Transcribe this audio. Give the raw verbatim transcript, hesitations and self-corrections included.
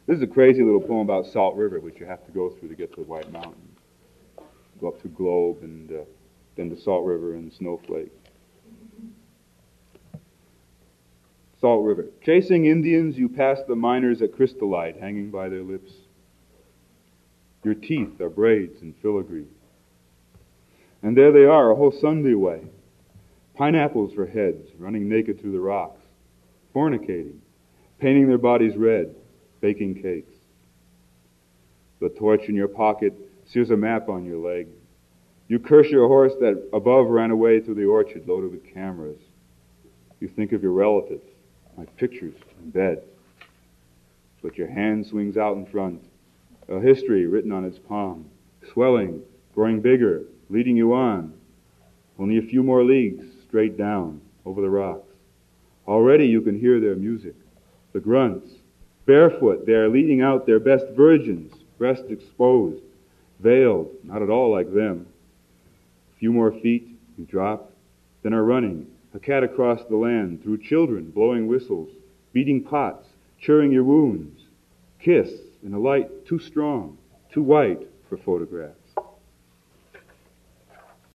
This is a crazy little poem about Salt River, which you have to go through to get to White Mountain. Go up to Globe and uh, then to Salt River and Snowflake. Salt River. Chasing Indians, you pass the miners at Crystallite, hanging by their lips. Your teeth are braids and filigree. And there they are, a whole Sunday way. Pineapples for heads, running naked through the rocks, fornicating, painting their bodies red, baking cakes. The torch in your pocket sears a map on your leg. You curse your horse that above ran away through the orchard loaded with cameras. You think of your relatives, like pictures in bed. But your hand swings out in front, a history written on its palm, swelling, growing bigger, leading you on. Only a few more leagues, straight down, over the rocks. Already you can hear their music, the grunts. Barefoot, they are leading out their best virgins, breast exposed, veiled, not at all like them. A few more feet, you drop, then are running, a cat across the land, through children, blowing whistles, beating pots, churring your wounds. Kiss in a light too strong, too white for photographs.